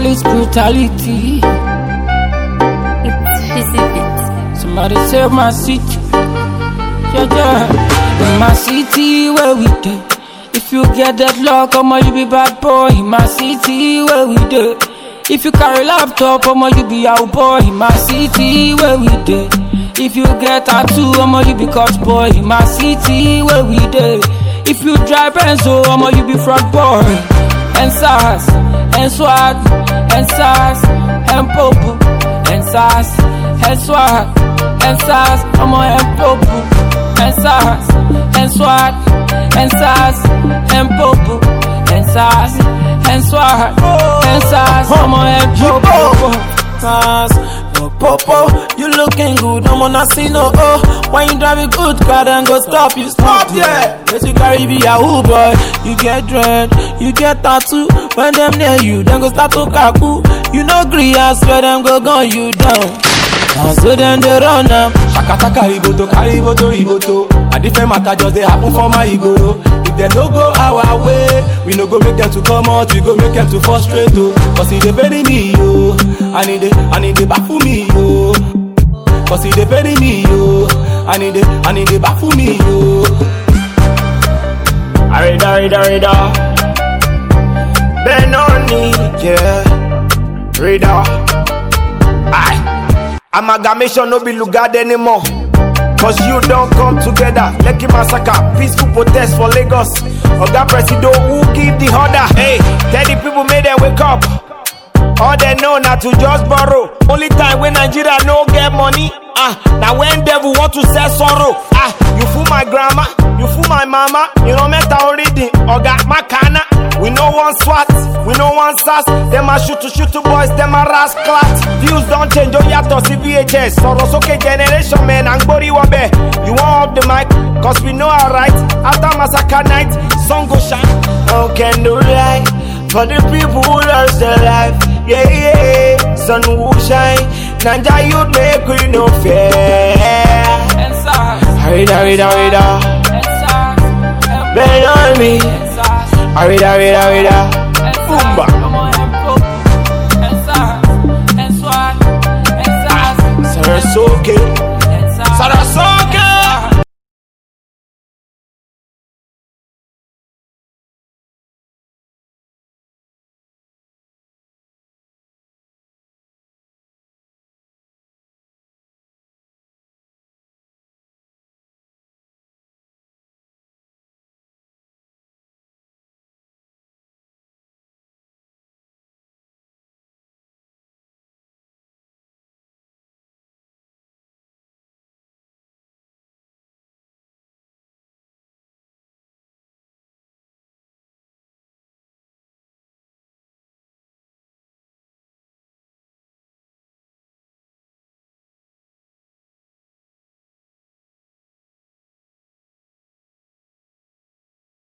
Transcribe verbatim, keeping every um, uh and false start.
police brutality. It's physical. Somebody save my city. Yeah, yeah. In my city where we do. If you get that luck, I'ma you be bad boy. In my city where we do. If you carry laptop, I'ma you be out boy. In my city where we do. If you get tattoo, I'ma you be coach boy. In my city where we do. If you drive Benzo, I'ma you be front boy. And SARS, and SWAT, and SARS, and Popo, and SARS, and SWAT, and SARS, I'ma and Popo, and SARS, and SWAT, and SARS, and Popo, and SARS, and SWAT, and SARS, I'ma and Popo. No popo, you looking good, no wanna see no oh. When you drive a good car, then go stop you, stop, yeah. Let you carry be a who boy. You get dread, you get tattoo. When them near you, then go start to kaku. You know gree, I swear them go gun you down. Now so then they run now. Shakata kariboto, kariboto, riboto. A different matter just they happen for my ego. If they no go our way, we no go make them to come out, we go make them to frustrate oh. Cause if they bury me yo, I need it, I need it back for me yo. Cause if they bury me yo, I need it, I need it back for me yo. Arida, arida, arida. Benoni, yeah. Rida. Aye. Amalgamation no be lugard anymore. Cause you don't come together. Lekki massacre, peaceful protest for Lagos. Oga Presido, who give the order? Hey, tell the people make them wake up. All they know now to just borrow. Only time when Nigeria no get money. Ah, now when devil want to sell sorrow. Ah, you fool my grandma, you fool my mama. You know meta already. Oga Makana. We no one SWAT, we no one S A S. Them a shoot to shoot to boys, them a rasclat. Views don't change, oh yeah, to C V H S. Sorosoke generation, man, Angbori Wabe. You want off the mic, cause we know our right. After massacre night, sun go shine. How can do right for the people who lost their life? Yeah, yeah, sun will shine. Nanja you'd make we no fear. And SARS, Arida, arida, arida. and SARS, Bend on me. and SARS, Arida, arida, arida. and Boomba. SARS, I'ma and Popo, and SARS, and SWAT, and SARS, Sarasoke. and SARS. Sarasoke.